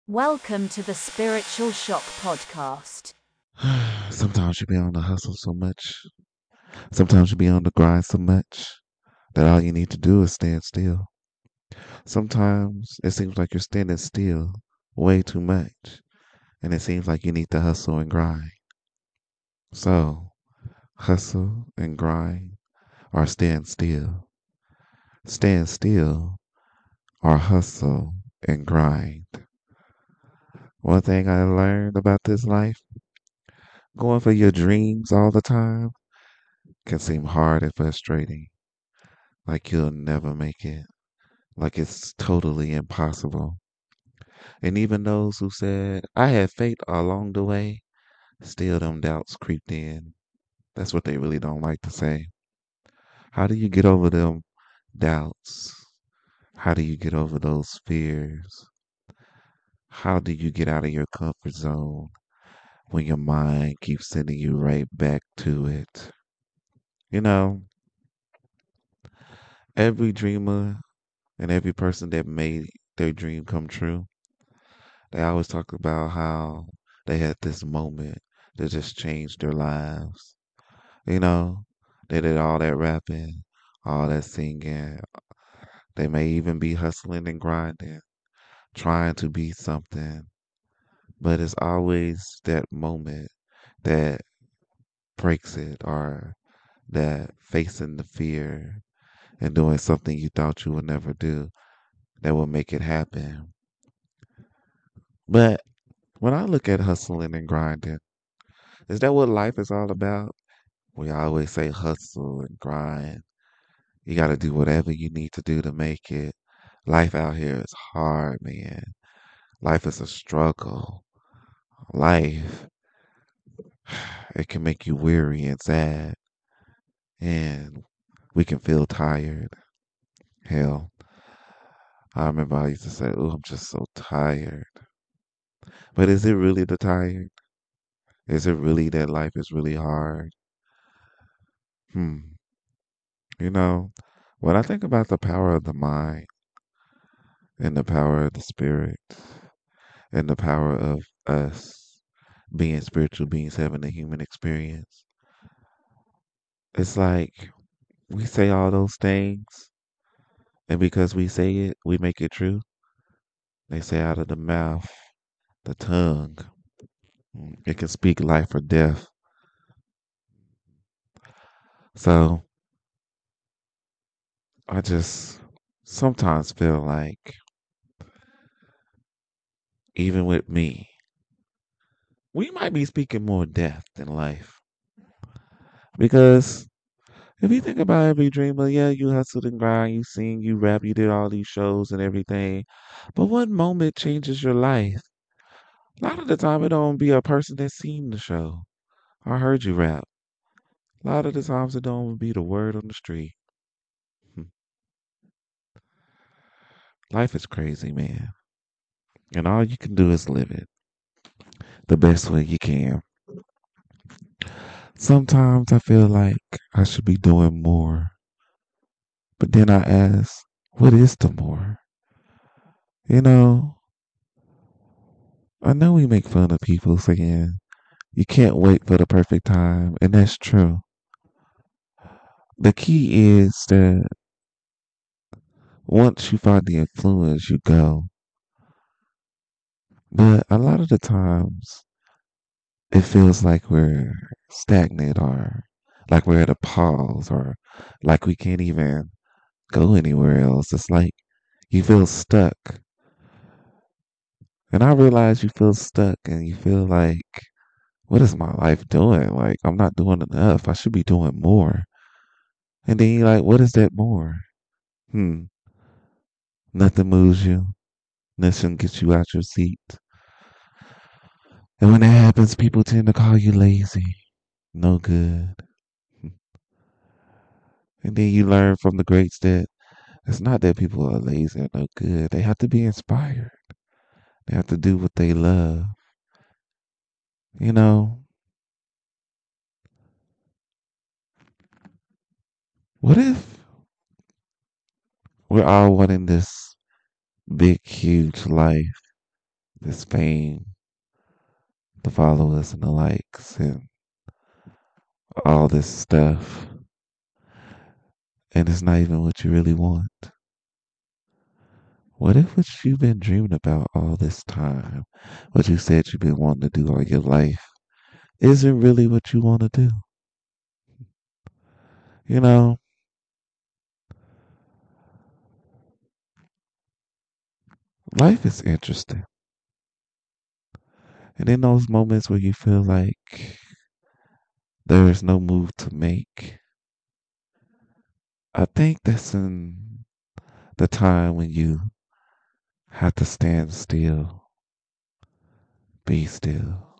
Welcome to the Spiritual Shock Podcast. Sometimes you be on the hustle so much. Sometimes you be on the grind so much that all you need to do is stand still. Sometimes it seems like you're standing still way too much, and it seems like you need to hustle and grind. So, hustle and grind or stand still. Stand still or hustle and grind. One thing I learned about this life, going for your dreams all the time can seem hard and frustrating, like you'll never make it. Like it's totally impossible. And even those who said, I had faith along the way, still them doubts creeped in. That's what they really don't like to say. How do you get over them doubts? How do you get over those fears? How do you get out of your comfort zone when your mind keeps sending you right back to it? You know, every dreamer and every person that made their dream come true, they always talk about how they had this moment that just changed their lives. You know, they did all that rapping, all that singing. They may even be hustling and grinding, trying to be something. But it's always that moment that breaks it or that facing the fear and doing something you thought you would never do that will make it happen. But when I look at hustling and grinding, is that what life is all about? We always say hustle and grind. You got to do whatever you need to do to make it. Life out here is hard, man. Life is a struggle. Life, it can make you weary and sad, and we can feel tired. Hell, I remember I used to say, "Oh, I'm just so tired." But is it really the tired? Is it really that life is really hard? Hmm. You know, when I think about the power of the mind and the power of the spirit and the power of us being spiritual beings having a human experience, it's like we say all those things, and because we say it, we make it true. They say out of the mouth, the tongue, it can speak life or death. So I just sometimes feel like, even with me, we might be speaking more death than life. Because if you think about every dreamer, yeah, you hustled and grind, you sing, you rap, you did all these shows and everything. But what moment changes your life? A lot of the time, it don't be a person that's seen the show or heard you rap. A lot of the times, it don't be the word on the street. Hmm. Life is crazy, man. And all you can do is live it the best way you can. Sometimes I feel like I should be doing more. But then I ask, what is the more? You know, I know we make fun of people saying you can't wait for the perfect time, and that's true. The key is that once you find the influence, you go. But a lot of the times, it feels like we're stagnant or like we're at a pause or like we can't even go anywhere else. It's like you feel stuck. And I realize you feel stuck and you feel like, what is my life doing? Like, I'm not doing enough. I should be doing more. And then you're like, what is that more? Hmm. Nothing moves you. Nothing gets you out your seat. And when that happens, people tend to call you lazy. No good. And then you learn from the greats that it's not that people are lazy or no good. They have to be inspired. They have to do what they love. You know, what if we're all wanting this big, huge life, this fame, the followers and the likes and all this stuff. And it's not even what you really want. What if what you've been dreaming about all this time, what you said you've been wanting to do all your life, isn't really what you want to do? You know, life is interesting. And in those moments where you feel like there is no move to make, I think that's in the time when you have to stand still, be still.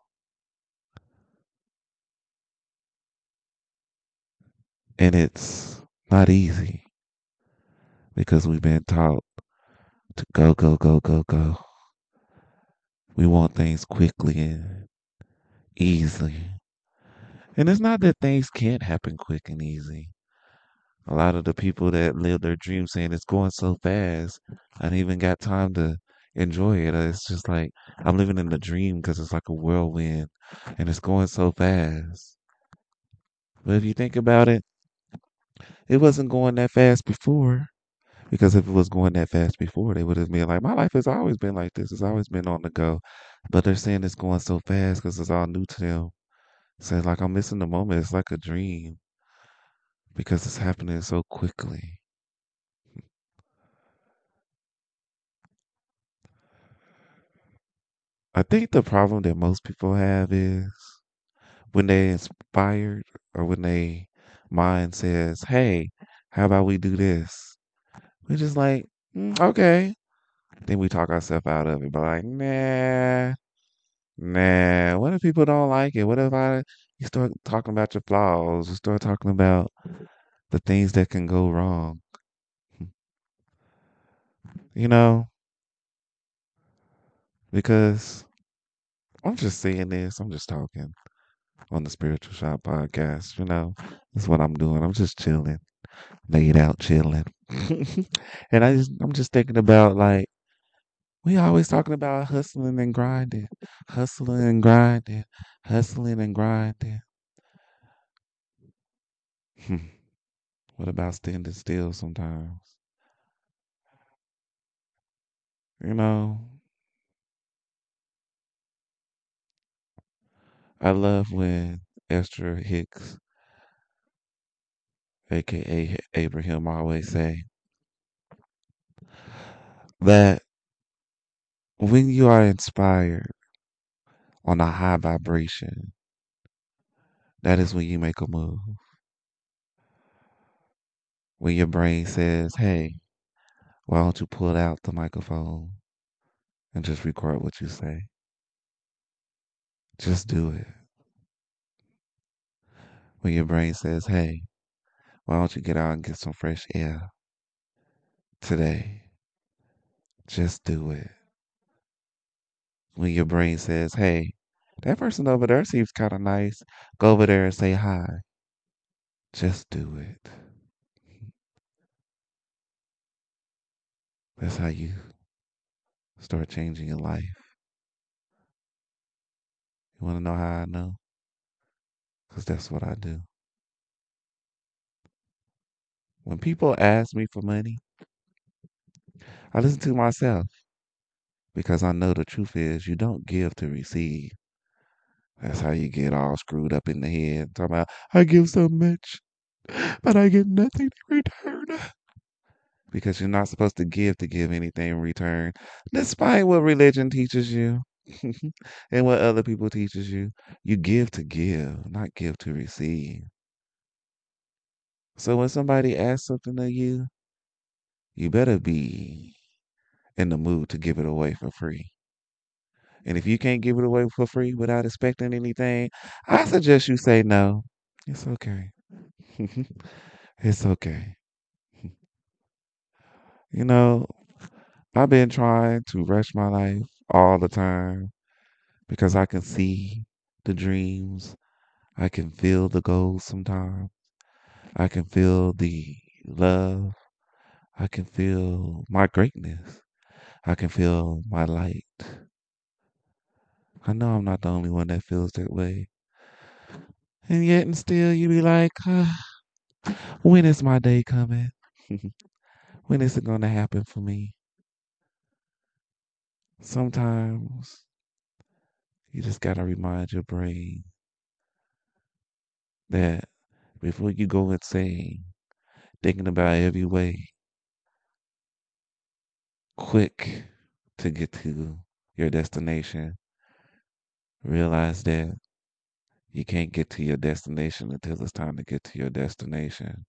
And it's not easy because we've been taught to go, go, go, go, go. We want things quickly and easily. And it's not that things can't happen quick and easy. A lot of the people that live their dream saying it's going so fast, I didn't even got time to enjoy it. It's just like I'm living in the dream because it's like a whirlwind and it's going so fast. But if you think about it, it wasn't going that fast before. Because if it was going that fast before, they would have been like, my life has always been like this. It's always been on the go. But they're saying it's going so fast because it's all new to them. So it's like I'm missing the moment. It's like a dream because it's happening so quickly. I think the problem that most people have is when they inspired or when they mind says, hey, how about we do this? We're just like, okay. Then we talk ourselves out of it, but like, nah. What if people don't like it? What if you start talking about your flaws? You start talking about the things that can go wrong. You know, because I'm just saying this. I'm just talking on the Spiritual Shop podcast. You know, that's what I'm doing. I'm just chilling, laid out, chilling. And I'm just thinking about like we always talking about hustling and grinding, hustling and grinding, hustling and grinding. What about standing still sometimes? You know, I love when Esther Hicks, aka Abraham, always say that when you are inspired on a high vibration, that is when you make a move. When your brain says, hey, why don't you pull out the microphone and just record what you say? Just do it. When your brain says, hey, why don't you get out and get some fresh air today? Just do it. When your brain says, hey, that person over there seems kind of nice, go over there and say hi. Just do it. That's how you start changing your life. You want to know how I know? Because that's what I do. When people ask me for money, I listen to myself because I know the truth is you don't give to receive. That's how you get all screwed up in the head. Talking about, I give so much, but I get nothing in return. Because you're not supposed to give anything in return, despite what religion teaches you and what other people teaches you. You give, not give to receive. So when somebody asks something of you, you better be in the mood to give it away for free. And if you can't give it away for free without expecting anything, I suggest you say no. It's okay. It's okay. You know, I've been trying to rush my life all the time because I can see the dreams. I can feel the goals sometimes. I can feel the love. I can feel my greatness. I can feel my light. I know I'm not the only one that feels that way. And yet and still you be like, when is my day coming? When is it gonna happen for me? Sometimes you just gotta remind your brain that before you go insane, thinking about every way quick to get to your destination, realize that you can't get to your destination until it's time to get to your destination.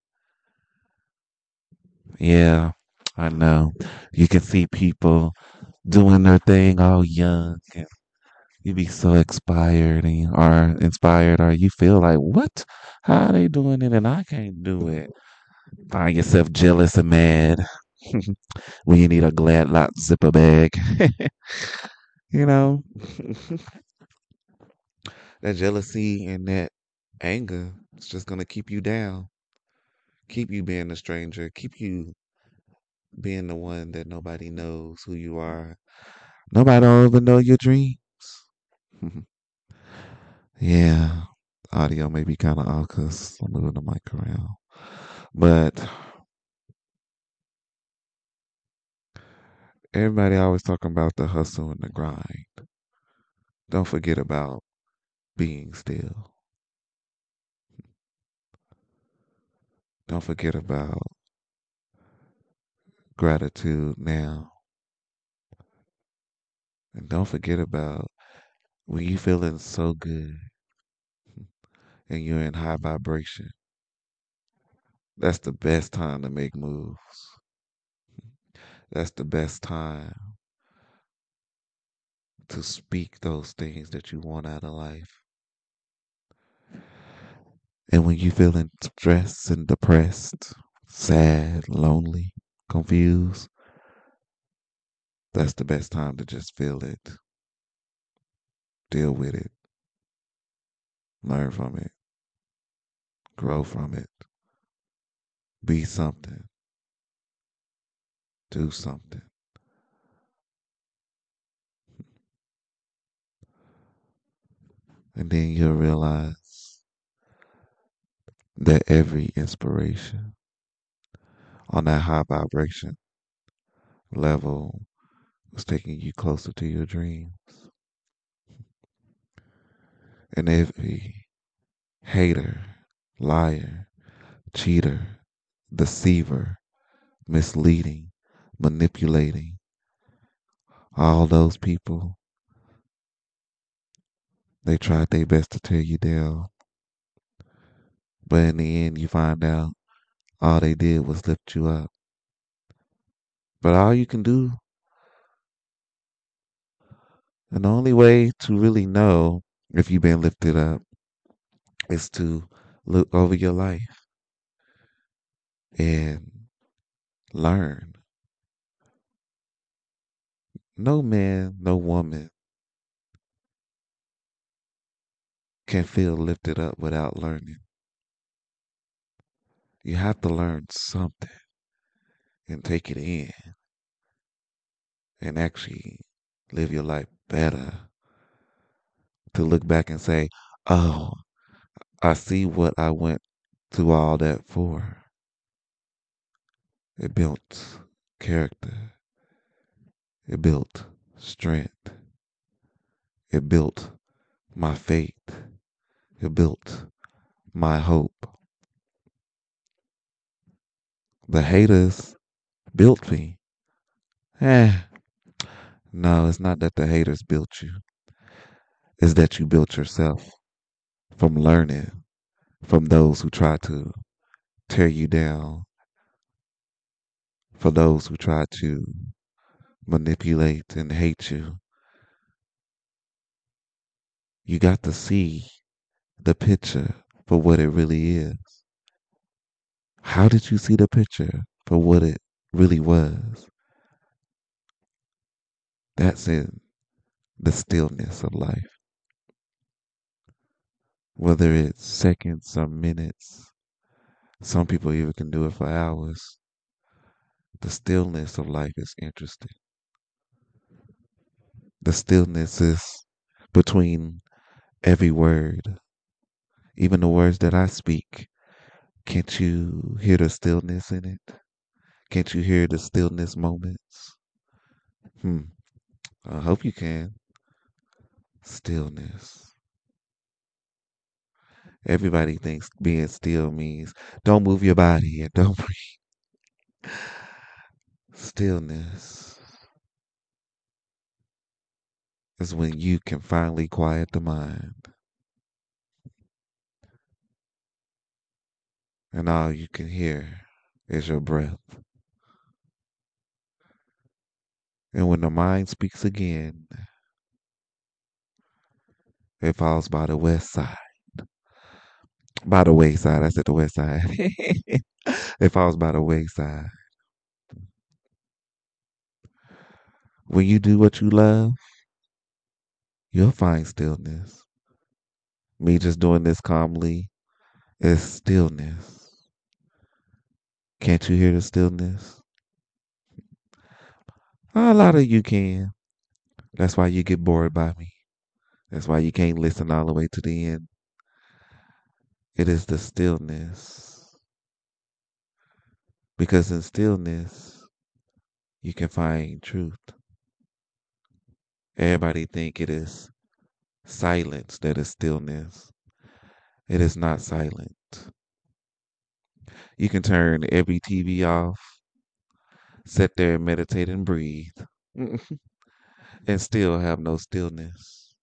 Yeah, I know. You can see people doing their thing all young and you be so inspired or you feel like, what? How are they doing it and I can't do it? Find yourself jealous and mad when you need a glad lot zipper bag. you know, that jealousy and that anger is just gonna keep you down, keep you being a stranger, keep you being the one that nobody knows who you are. Nobody don't even know your dreams. Yeah, audio may be kind of off because I'm moving the mic around. But everybody always talking about the hustle and the grind. Don't forget about being still. Don't forget about gratitude now. And don't forget about when you feeling so good and you're in high vibration. That's the best time to make moves. That's the best time to speak those things that you want out of life. And when you feeling stressed and depressed, sad, lonely, confused, that's the best time to just feel it, deal with it, learn from it, grow from it, be something, do something. And then you'll realize that every inspiration on that high vibration level was taking you closer to your dreams. And every hater, liar, cheater, deceiver, misleading, manipulating, all those people, they tried their best to tear you down. But in the end, you find out all they did was lift you up. But all you can do, and the only way to really know if you've been lifted up is to look over your life and learn. No man, no woman can feel lifted up without learning. You have to learn something and take it in and actually live your life better. To look back and say, oh, I see what I went through all that for. It built character. It built strength. It built my faith. It built my hope. The haters built me. Eh, no, it's not that the haters built you. It's that you built yourself from learning from those who try to tear you down, for those who try to manipulate and hate you. You got to see the picture for what it really is. How did you see the picture for what it really was? That's in the stillness of life. Whether it's seconds or minutes, some people even can do it for hours. The stillness of life is interesting. The stillness is between every word, even the words that I speak. Can't you hear the stillness in it? Can't you hear the stillness moments? Hmm. I hope you can. Stillness. Everybody thinks being still means don't move your body and don't breathe. Stillness is when you can finally quiet the mind and all you can hear is your breath. And when the mind speaks again, it falls by the west side. By the wayside. I said the west side. It falls by the wayside. When you do what you love, you'll find stillness. Me just doing this calmly is stillness. Can't you hear the stillness? A lot of you can. That's why you get bored by me. That's why you can't listen all the way to the end. It is the stillness. Because in stillness, you can find truth. Everybody think it is silence that is stillness. It is not silent. You can turn every TV off, sit there and meditate and breathe, and still have no stillness.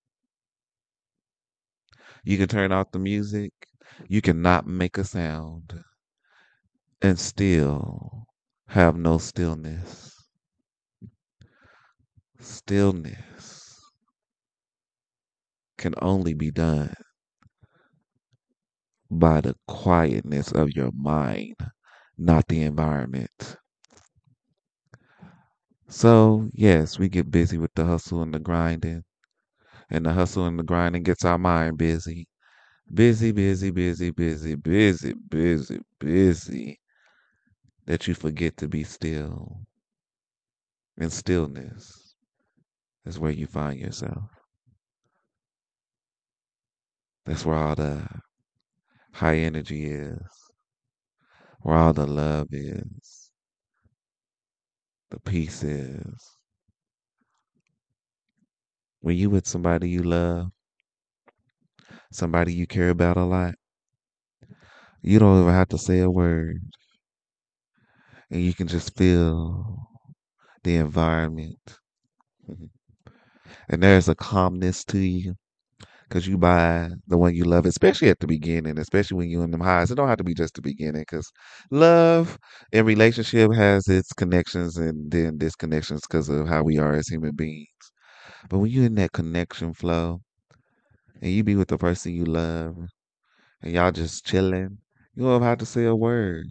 You can turn off the music. You cannot make a sound and still have no stillness. Stillness can only be done by the quietness of your mind, not the environment. So, yes, we get busy with the hustle and the grinding, and the hustle and the grinding gets our mind busy. Busy, busy, busy, busy, busy, busy, busy, that you forget to be still. And stillness is where you find yourself. That's where all the high energy is, where all the love is, the peace is. When you with somebody you love, somebody you care about a lot, you don't even have to say a word. And you can just feel the environment. And there's a calmness to you because you buy the one you love, especially at the beginning, especially when you're in them highs. It don't have to be just the beginning because love and relationship has its connections and then disconnections because of how we are as human beings. But when you're in that connection flow and you be with the person you love and y'all just chilling, you don't have to say a word.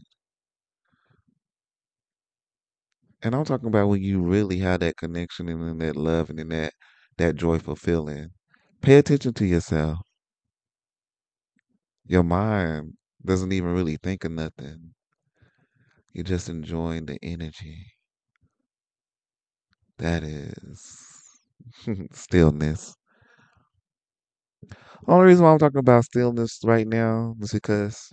And I'm talking about when you really have that connection and then that love and then that joyful feeling. Pay attention to yourself. Your mind doesn't even really think of nothing. You're just enjoying the energy. That is stillness. Only reason why I'm talking about stillness right now is because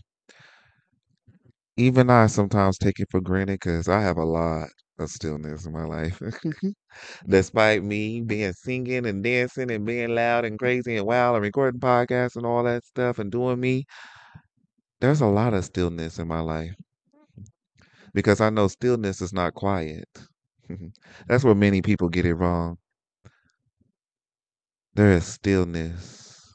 even I sometimes take it for granted because I have a lot of stillness in my life. Despite me being singing and dancing and being loud and crazy and wild and recording podcasts and all that stuff and doing me, there's a lot of stillness in my life because I know stillness is not quiet. That's where many people get it wrong. There is stillness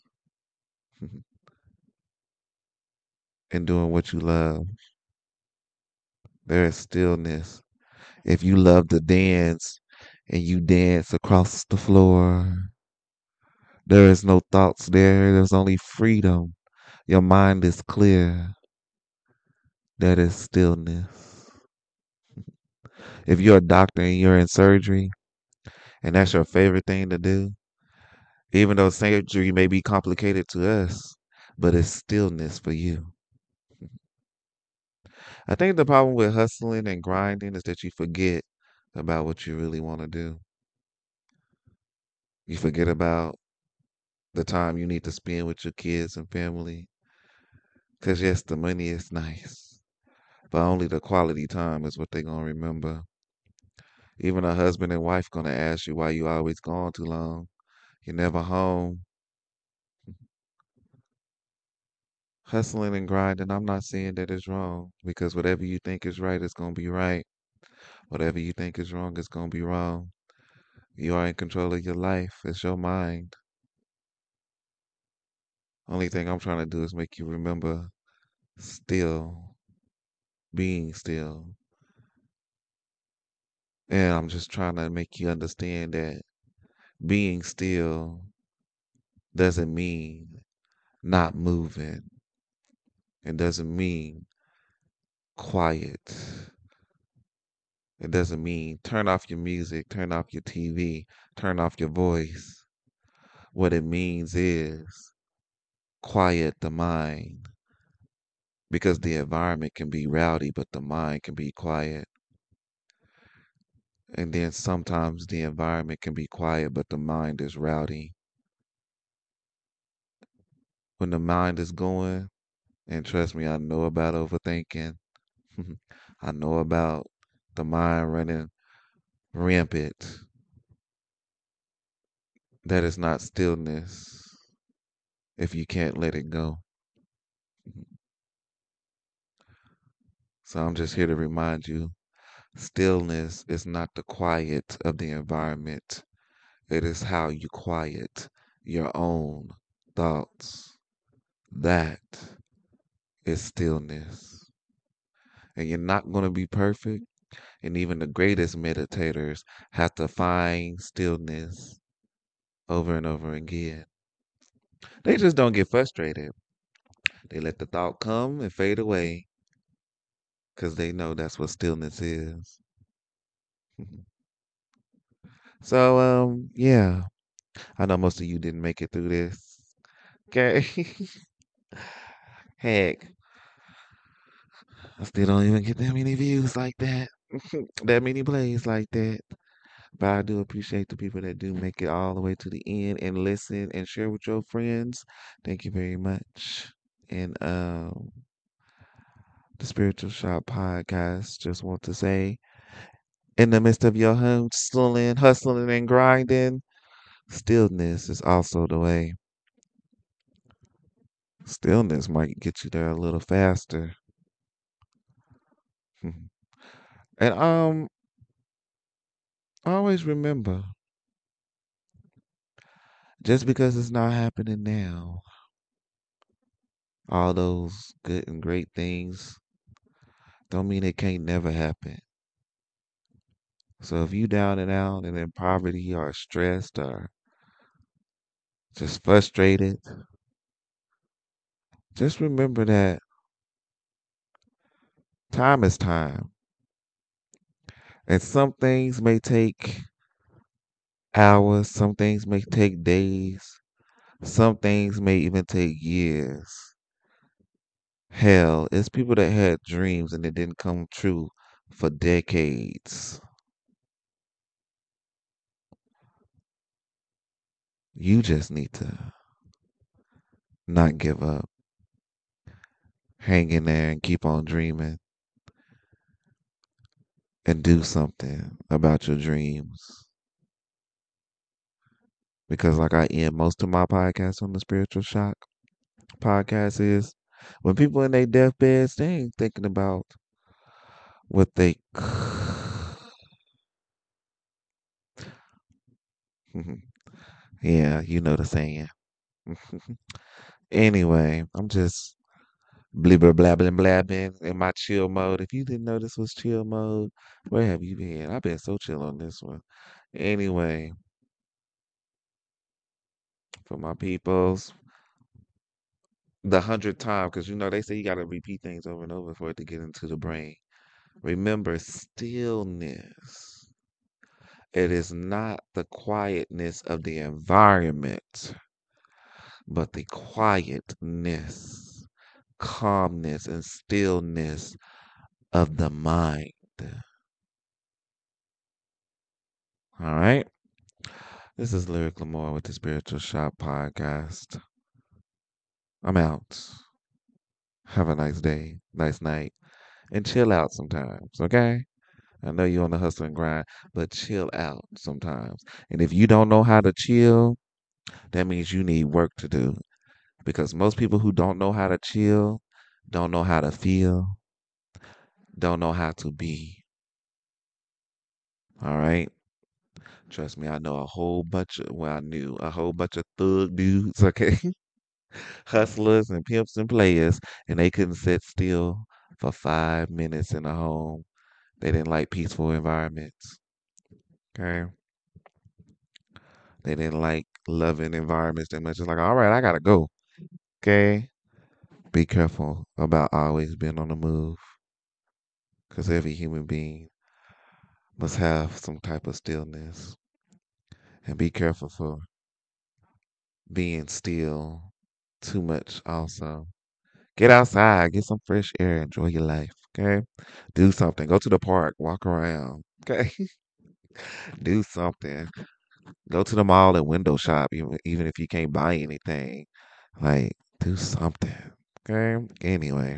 in doing what you love. There is stillness. If you love to dance and you dance across the floor, there is no thoughts there. There's only freedom. Your mind is clear. That is stillness. If you're a doctor and you're in surgery and that's your favorite thing to do, even though surgery may be complicated to us, but it's stillness for you. I think the problem with hustling and grinding is that you forget about what you really want to do. You forget about the time you need to spend with your kids and family. Because, yes, the money is nice, but only the quality time is what they're going to remember. Even a husband and wife going to ask you why you always gone too long. You're never home. Hustling and grinding, I'm not saying that it's wrong because whatever you think is right is going to be right. Whatever you think is wrong is going to be wrong. You are in control of your life. It's your mind. Only thing I'm trying to do is make you remember still, being still. And I'm just trying to make you understand that being still doesn't mean not moving. It doesn't mean quiet. It doesn't mean turn off your music, turn off your TV, turn off your voice. What it means is quiet the mind because the environment can be rowdy, but the mind can be quiet. And then sometimes the environment can be quiet, but the mind is rowdy. When the mind is going, and trust me, I know about overthinking. I know about the mind running rampant. That is not stillness if you can't let it go. So I'm just here to remind you stillness is not the quiet of the environment, it is how you quiet your own thoughts. That is stillness. And you're not going to be perfect. And even the greatest meditators have to find stillness over and over again. They just don't get frustrated. They let the thought come and fade away because they know that's what stillness is. So, yeah, I know most of you didn't make it through this. Okay. Heck, I still don't even get that many views like that, that many plays like that. But I do appreciate the people that do make it all the way to the end and listen and share with your friends. Thank you very much. And the Spiritual Shop Podcast just want to say, in the midst of your hustling, and grinding, stillness is also the way. Stillness might get you there a little faster. And always remember, just because it's not happening now, all those good and great things don't mean it can't never happen. So if you down and out and in poverty or stressed or just frustrated, just remember that time is time. And some things may take hours, some things may take days, some things may even take years. Hell, it's people that had dreams and it didn't come true for decades. You just need to not give up, hang in there and keep on dreaming and do something about your dreams. Because like I end most of my podcasts on the Spiritual Shock podcast is when people in their deathbeds, they ain't thinking about what they yeah, you know the saying. Anyway, I'm just blibber blabbing blabbing in my chill mode. If you didn't know this was chill mode, where have you been? I've been so chill on this one. Anyway, for my peoples, the 100th time, because you know they say you got to repeat things over and over for it to get into the brain. Remember stillness. It is not the quietness of the environment, but the quietness, calmness, and stillness of the mind. All right. This is Lyric Lamore with the Spiritual Shop Podcast. I'm out. Have a nice day, nice night, and chill out sometimes, okay? I know you're on the hustle and grind, but chill out sometimes. And if you don't know how to chill, that means you need work to do. Because most people who don't know how to chill, don't know how to feel, don't know how to be. All right? Trust me, I know a whole bunch of, well, I knew a whole bunch of thug dudes, okay? Hustlers and pimps and players, and they couldn't sit still for 5 minutes in a home. They didn't like peaceful environments. Okay. They didn't like loving environments that much. It's like, all right, I gotta go. Okay. Be careful about always being on the move. Because every human being must have some type of stillness. And be careful for being still too much also. Get outside, get some fresh air, enjoy your life. Okay. Do something. Go to the park, walk around. Okay. Do something. Go to the mall and window shop, even if you can't buy anything. Like, do something. Okay. Anyway,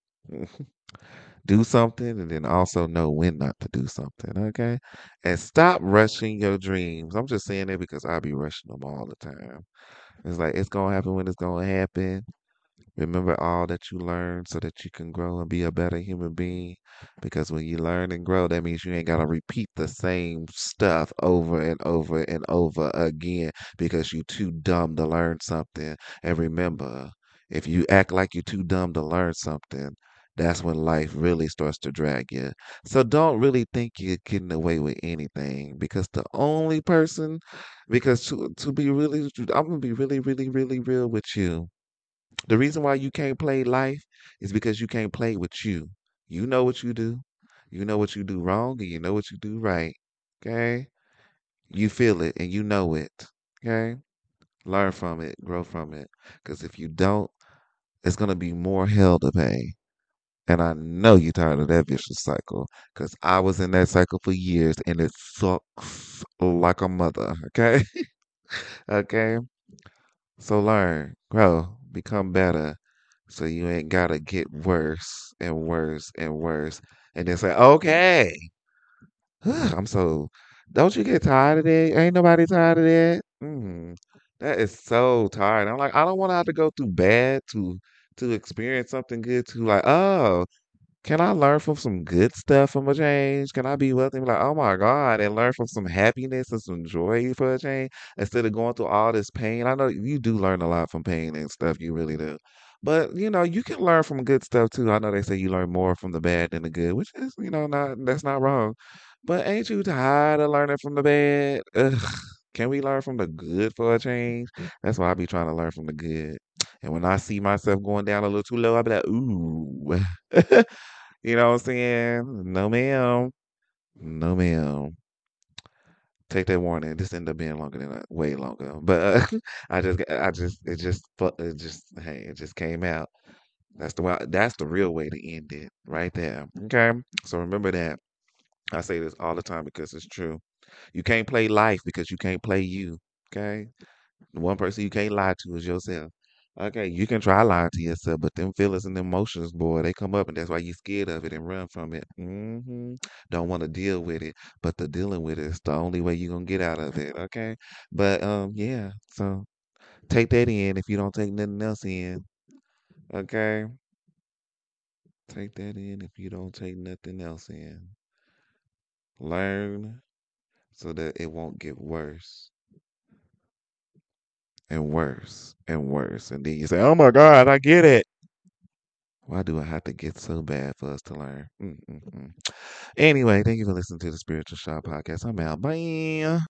do something and then also know when not to do something. Okay. And stop rushing your dreams. I'm just saying that because I be rushing them all the time. It's like, it's going to happen when it's going to happen. Remember all that you learned so that you can grow and be a better human being. Because when you learn and grow, that means you ain't got to repeat the same stuff over and over and over again because you too dumb to learn something. And remember, if you act like you're too dumb to learn something, that's when life really starts to drag you. So don't really think you're getting away with anything because the only person, because to be really, I'm going to be really, really, really real with you. The reason why you can't play life is because you can't play with you. You know what you do. You know what you do wrong and you know what you do right. Okay? You feel it and you know it. Okay? Learn from it, grow from it. Because if you don't, it's going to be more hell to pay. And I know you're tired of that vicious cycle because I was in that cycle for years and it sucks like a mother. Okay? Okay? So learn, grow, become better. So you ain't gotta get worse and worse and worse. And then say, okay, I'm so, don't you get tired of that? Ain't nobody tired of that? That is so tired. I'm like, I don't want to have to go through bad to experience something good to like, oh, can I learn from some good stuff from a change? Can I be wealthy and be like, oh my God, and learn from some happiness and some joy for a change instead of going through all this pain? I know you do learn a lot from pain and stuff, you really do. But you can learn from good stuff too. I know they say you learn more from the bad than the good, which is, not that's not wrong. But ain't you tired of learning from the bad? Ugh. Can we learn from the good for a change? That's why I be trying to learn from the good. And when I see myself going down a little too low, I be like, ooh. You know what I'm saying? No, ma'am. No, ma'am. Take that warning. This ended up being longer than way longer. But hey, it just came out. That's the real way to end it right there. Okay. So remember that. I say this all the time because it's true. You can't play life because you can't play you. Okay. The one person you can't lie to is yourself. Okay, you can try lying to yourself, but them feelings and emotions, boy, they come up, and that's why you're scared of it and run from it. Don't want to deal with it, but the dealing with it is the only way you're gonna get out of it. Okay, but yeah. So take that in if you don't take nothing else in. Okay, take that in if you don't take nothing else in. Learn so that it won't get worse and worse and worse, and then you say, "Oh my God, I get it." Why do I have to get so bad for us to learn? Anyway, thank you for listening to the Spiritual Shop Podcast. I'm out. Bye.